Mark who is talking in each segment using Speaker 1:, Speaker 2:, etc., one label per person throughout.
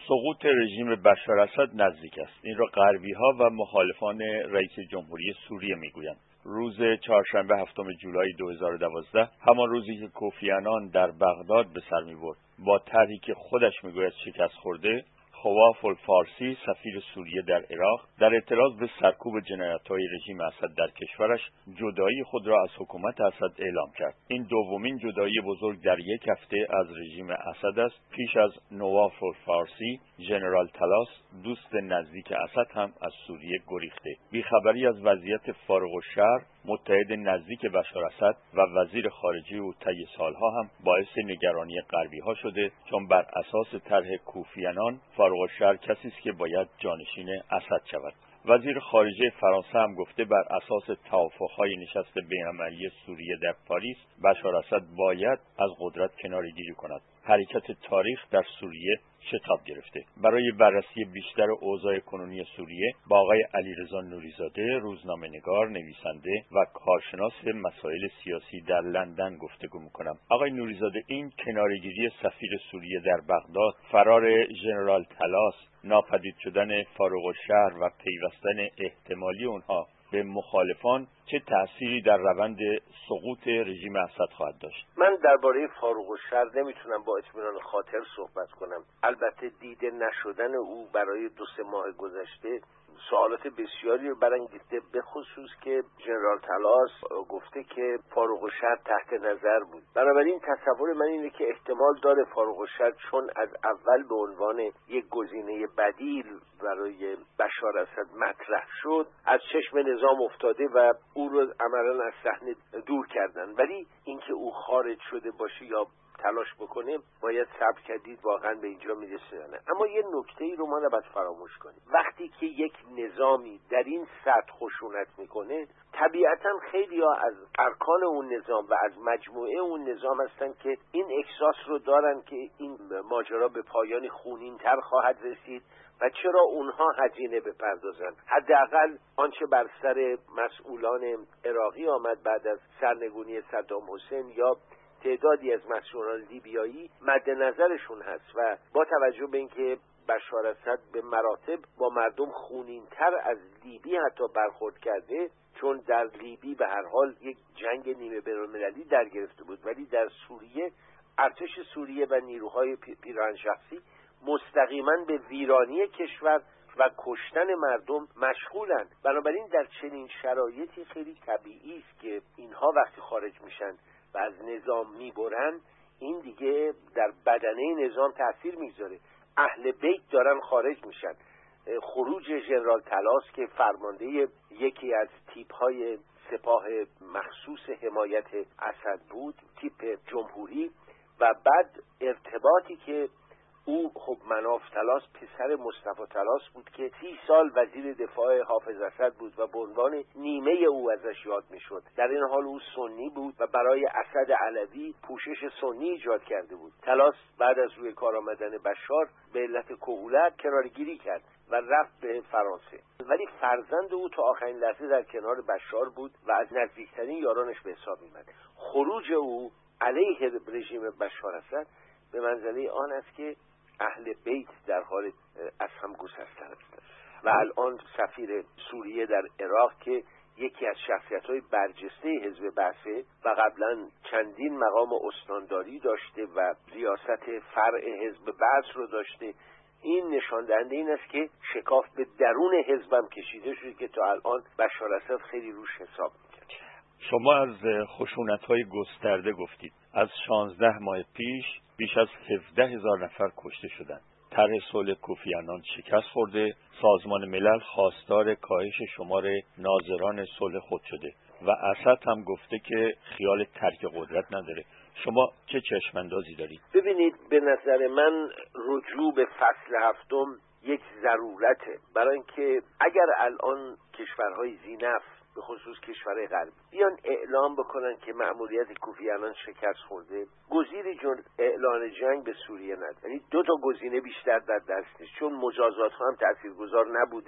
Speaker 1: سقوط رژیم بشار اسد نزدیک است. این را غربی‌ها و مخالفان رئیس جمهوری سوریه میگویند. روز چهارشنبه هفتم جولای 2012 همان روزی که کوفی عنان در بغداد به سر می‌برد با طرحی که خودش میگوید شکست خورده، خواف الفارسی سفیر سوریه در عراق در اعتراض به سرکوب جنایت‌های رژیم اسد در کشورش جدایی خود را از حکومت اسد اعلام کرد. این دومین جدایی بزرگ در یک هفته از رژیم اسد است. پیش از نواف الفارسی، ژنرال طلاس دوست نزدیک اسد هم از سوریه گریخته. بیخبری از وضعیت فارغ الشهر متحد نزدیک بشار اسد و وزیر خارجه او طی سالها هم باعث نگرانی غربی‌ها شده، چون بر اساس طرح کوفی عنان فارغ الشهر کسی است که باید جانشین اسد شود. وزیر خارجه فرانسه هم گفته بر اساس توافق‌های نشست بین‌المللی سوریه در پاریس بشار اسد باید از قدرت کناره‌گیری کند. حرکت تاریخ در سوریه شتاب گرفته. برای بررسی بیشتر اوضاع کنونی سوریه با آقای علیرضا نوری‌زاده، روزنامه‌نگار، نویسنده و کارشناس مسائل سیاسی در لندن گفتگو می‌کنم. آقای نوری‌زاده، این کناره‌گیری سفیر سوریه در بغداد، فرار ژنرال طلاس، ناپدید شدن فارغ الشهر و پیوستن احتمالی اونها به مخالفان چه تأثیری در روند سقوط رژیم اسد خواهد داشت؟
Speaker 2: من درباره فارغ الشهر نمیتونم با اطمینان خاطر صحبت کنم. البته دیده نشدن او برای 2-3 ماه گذشته سوالات بسیاری رو برانگیخته، به خصوص که ژنرال طلاس گفته که فارغ الشهر تحت نظر بود. بنابراین تصور من اینه که احتمال داره فارغ الشهر چون از اول به عنوان یک گزینه بدیل برای بشار اسد مطرح شد، از چشم نظام افتاده و او رو عملاً از صحنه دور کردن. ولی اینکه او خارج شده باشه یا تلاش بکنیم باید صبر کردید واقعا به اینجا میرسه. اما یه نکته‌ای رو ما نباید فراموش کنیم. وقتی که یک نظامی در این سطح خشونت میکنه، طبیعتا خیلی‌ها از ارکان اون نظام و از مجموعه اون نظام هستن که این احساس رو دارن که این ماجرا به پایان خونین‌تر خواهد رسید و چرا اونها هزینه بپردازن. حداقل آنچه بر سر مسئولان عراقی آمد بعد از سرنگونی صدام حسین یا تعدادی از مسئولان لیبیایی مد نظرشون هست و با توجه به اینکه بشار اسد به مراتب با مردم خونین‌تر از لیبی حتی برخورد کرده، چون در لیبی به هر حال یک جنگ نیمه بین‌المللی در گرفته بود، ولی در سوریه ارتش سوریه و نیروهای پیراهن شخصی مستقیما به ویرانی کشور و کشتن مردم مشغولند. بنابراین در چنین شرایطی خیلی طبیعی است که اینها وقتی خارج میشن و از نظام میبرن، این دیگه در بدنه نظام تأثیر میذاره. اهل بیت دارن خارج میشن. خروج ژنرال طلاس که فرمانده یکی از تیپ‌های سپاه مخصوص حمایت اسد بود، تیپ جمهوری، و بعد ارتباطی که او خب مناف طلاس پسر مصطفی طلاس بود که 30 سال وزیر دفاع حافظ اسد بود و به عنوان نیمه او ازش یاد میشد. در این حال او سنی بود و برای اسد علوی پوشش سنی ایجاد کرده بود. طلاس بعد از روی کار آمدن بشار به علت کهولت کنارگیری کرد و رفت به فرانسه، ولی فرزند او تا آخرین لحظه در کنار بشار بود و از نزدیکترین یارانش به حساب می‌آمد. خروج او علیه رژیم بشار اسد به منزله آن است که اهل بیت در حال از هم گسستن هستند و الان سفیر سوریه در عراق که یکی از شخصیت‌های برجسته حزب بعثه و قبلا چندین مقام استانداری داشته و ریاست فرع حزب بعث رو داشته، این نشان دهنده این است که شکاف به درون حزبم کشیده شده که تا الان بشار اسد خیلی روش حساب می‌کرد.
Speaker 1: شما از خشونت‌های گسترده گفتید. از 16 ماه پیش بیش از 17,000 نفر کشته شدند. طرح صلح کوفی عنان شکست خورده. سازمان ملل خواستار کاهش شمار ناظران صلح خود شده و اسد هم گفته که خیال ترک قدرت نداره. شما چه چشماندازی دارید؟
Speaker 2: ببینید، به نظر من رجوع به فصل هفتم یک ضرورته، برای اینکه اگر الان کشورهای ذی‌نفع به خصوص کشورهای غربی بیان اعلام بکنن که مأموریت کوفی عنان شکست خورده، گزینه‌ای جز اعلان جنگ به سوریه نداره. یعنی 2 گزینه بیشتر در دست نیست، چون مجازات ها هم تاثیرگذار نبوده،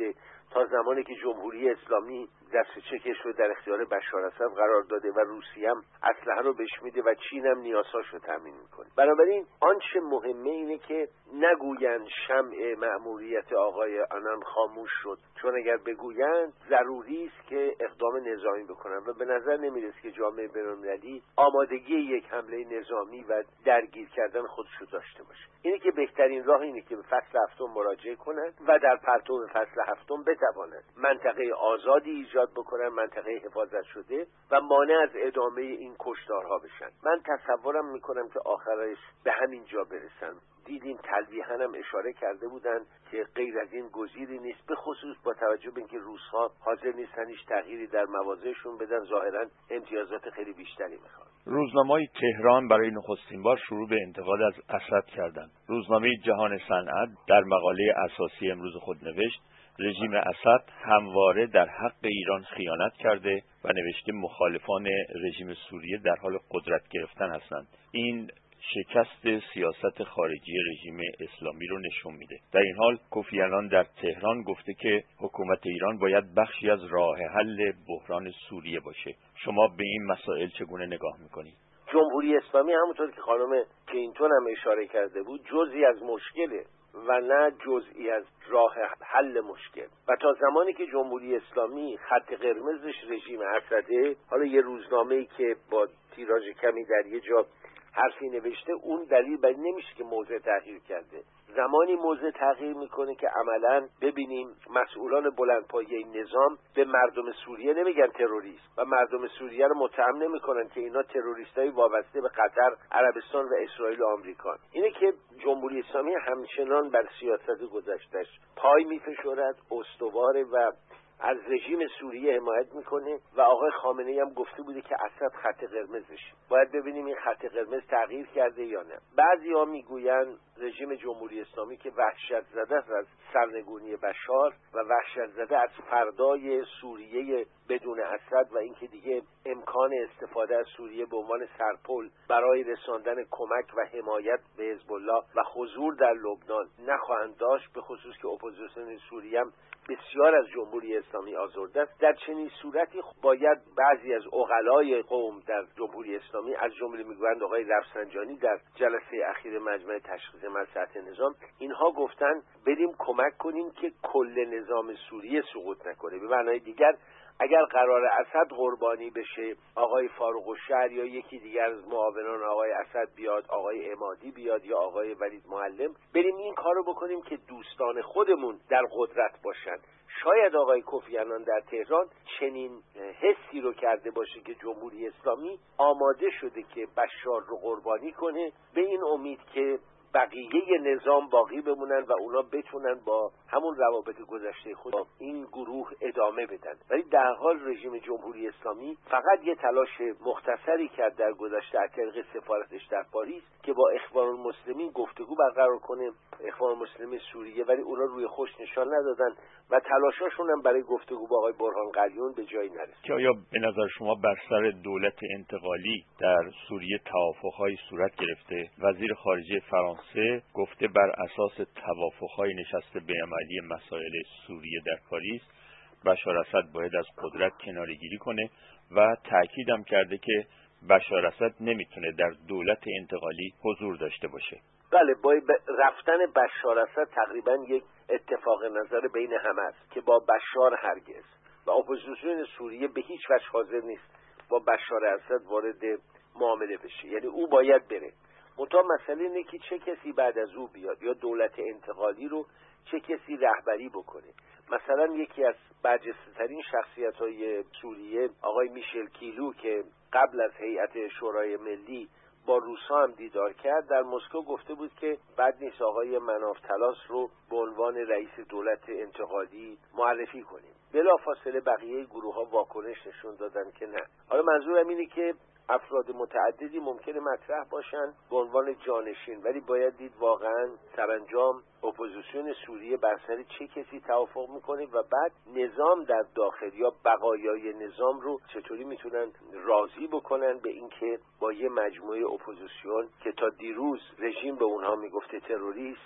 Speaker 2: تا زمانی که جمهوری اسلامی دست چکش رو در اختیار بشار اسد قرار داده و روسیه هم اسلحه رو بهش میده و چین هم نیازهاش رو تامین میکنه. بنابراین آنچه مهمه اینه که نگویند شمع مأموریت آقای آنان خاموش شد، چون اگر بگویند ضروری است که اقدام نظامی بکنن و به نظر نمیرسه که جامعه بین‌المللی آمادگی یک حمله نظامی و درگیر کردن خودش رو داشته باشه. اینه که بهترین راه اینه که به فصل هفتم مراجعه کنند و در پرتو فصل هفتم بتوانند منطقه آزادی ایجاد بکنن، منطقه حفاظت شده و مانع از ادامه این کشتارها بشن. من تصورم میکنم که آخرش به همین جا برسن. دیدیم تلویحاً هم اشاره کرده بودن که غیر از این گزیری نیست، به خصوص با توجه به اینکه روس‌ها حاضر نیستن هیچ تغییری در مواضعشون بدن، ظاهراً امتیازات خیلی بیشتری میخوان.
Speaker 1: روزنامه‌های تهران برای نخستین بار شروع به انتقاد از اسد کردند. روزنامه جهان صنعت در مقاله اساسی امروز خود نوشت رژیم اسد همواره در حق ایران خیانت کرده و نوشته مخالفان رژیم سوریه در حال قدرت گرفتن هستند. این شکست سیاست خارجی رژیم اسلامی رو نشون میده. در این حال کوفی عنان در تهران گفته که حکومت ایران باید بخشی از راه حل بحران سوریه باشه. شما به این مسائل چگونه نگاه میکنید؟
Speaker 2: جمهوری اسلامی همونطور که خانم کلینتون هم اشاره کرده بود جزئی از مشکله و نه جزئی از راه حل مشکل. و تا زمانی که جمهوری اسلامی خط قرمزش رژیم اسده، حالا یه روزنامه‌ای که با تیراژ کمی در یه جا حرفی نوشته، اون دلیل بر نمیشه که موضع تغییر کرده. زمانی موضع تغییر میکنه که عملاً ببینیم مسئولان بلندپایه نظام به مردم سوریه نمیگن تروریست و مردم سوریه رو متهم نمیکنن که اینا تروریستای وابسته به قطر، عربستان و اسرائیل و آمریکا. اینه که جمهوری اسلامی همچنان بر سیاست گذشته‌اش پای میفشارد، استواره و از رژیم سوریه حمایت میکنه و آقای خامنه‌ای هم گفته بوده که اسد خط قرمزش. باید ببینیم این خط قرمز تغییر کرده یا نه. بعضی‌ها میگویند رژیم جمهوری اسلامی که وحشت زده است از سرنگونی بشار و وحشت زده از فردای سوریه بدون اسد و اینکه دیگه امکان استفاده از سوریه به عنوان سرپل برای رساندن کمک و حمایت به حزب الله و حضور در لبنان نخواهند داشت، به خصوص که اپوزیسیون سوریه هم بسیار از جمهوری اسلامی آزرده است. در چنین صورتی باید بعضی از عقلای قوم در جمهوری اسلامی، از جمله میگویند آقای رفسنجانی در جلسه اخیر مجمع تشخیص مصلحت نظام، اینها گفتن بریم کمک کنیم که کل نظام سوریه سقوط نکنه. به معنای دیگر اگر قرار اسد قربانی بشه، آقای فاروق الشهر یا یکی دیگر از معاونان آقای اسد بیاد، آقای عمادی بیاد یا آقای ولید معلم، بریم این کارو بکنیم که دوستان خودمون در قدرت باشن. شاید آقای کوفی عنان در تهران چنین حسی رو کرده باشه که جمهوری اسلامی آماده شده که بشار رو قربانی کنه به این امید که بقیه نظام باقی بمونن و اونا بتونن با همون روابط گذشته خود این گروه ادامه بدن. ولی در حال رژیم جمهوری اسلامی فقط یه تلاش مختصری کرد در گذشته از طریق سفارتش در پاریس که با اخوان المسلمین گفتگو برقرار کنه، اخوان المسلمین سوریه، ولی اونا روی خوش نشان ندادن و تلاشاشون هم برای گفتگو با آقای برهان قلیون به جایی نرسید.
Speaker 1: که آیا به نظر شما بر سر دولت انتقالی در سوریه توافق‌های صورت گرفته؟ وزیر خارجه فرانسه گفته بر اساس توافق‌های نشست بین‌المللی مسائل سوریه در پاریس بشار اسد باید از قدرت کناره‌گیری کنه و تأکیدم کرده که بشار اسد نمیتونه در دولت انتقالی حضور داشته باشه.
Speaker 2: بله، با رفتن بشار اسد تقریبا یک اتفاق نظر بین همه است که با بشار هرگز و اپوزیسیون سوریه به هیچ وجه حاضر نیست با بشار اسد وارد معامله بشه. یعنی او باید بره. منتها مسئله اینه که چه کسی بعد از او بیاد یا دولت انتقالی رو چه کسی رهبری بکنه. مثلا یکی از برجسته‌ترین شخصیت‌های سوریه آقای میشل کیلو که قبل از هیئت شورای ملی با روسا هم دیدار کرد، در مسکو گفته بود که بد نیست آقای مناف طلاس رو به عنوان رئیس دولت انتقالی معرفی کنیم. بلافاصله بقیه گروه ها واکنش نشون دادن که نه. حالا منظورم اینه که افراد متعددی ممکنه مطرح باشن به عنوان جانشین، ولی باید دید واقعا سرانجام اپوزیسیون سوریه بر سر چه کسی توافق میکنه و بعد نظام در داخل یا بقایای نظام رو چطوری میتونن راضی بکنن به اینکه با یه مجموعه اپوزیسیون که تا دیروز رژیم به اونها میگفته تروریست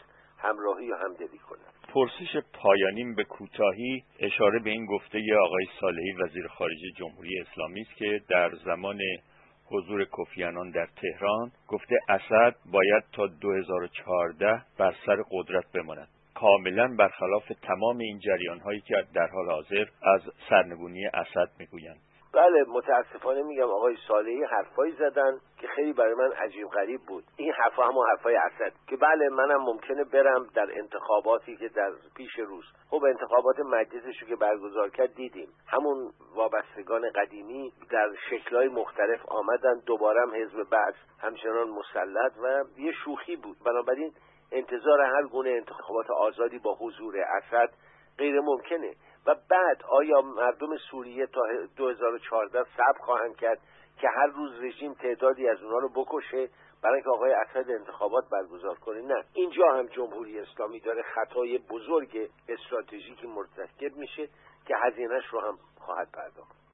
Speaker 2: همراهی و همدلی کنند.
Speaker 1: پرسش پایانیم به کوتاهی اشاره به این گفته آقای صالحی وزیر خارجه جمهوری اسلامی است که در زمان حضور کوفی عنان در تهران گفته اسد باید تا 2014 بر سر قدرت بماند، کاملا برخلاف تمام این جریان‌هایی که در حال حاضر از سرنگونی اسد میگویند.
Speaker 2: بله، متاسفانه میگم آقای صالحی حرفایی زدن که خیلی برای من عجیب غریب بود. این حرفا همون حرفای اسد که بله منم ممکنه برم در انتخاباتی که در پیش روز، خب انتخابات مجلسشو که برگزار کرد دیدیم همون وابستگان قدیمی در شکل‌های مختلف آمدن، دوباره هم حزب بعث همچنان مسلط و یه شوخی بود. بنابراین انتظار هر گونه انتخابات آزادی با حضور اسد غیر ممکنه. و بعد آیا مردم سوریه تا 2014 صبر خواهند کرد که هر روز رژیم تعدادی از اونها رو بکشه برای اینکه آقای اسد انتخابات برگزار کنه؟ نه، اینجا هم جمهوری اسلامی داره خطای بزرگ استراتژیکی مرتکب میشه که هزینه‌اش رو هم خواهد پرداخت.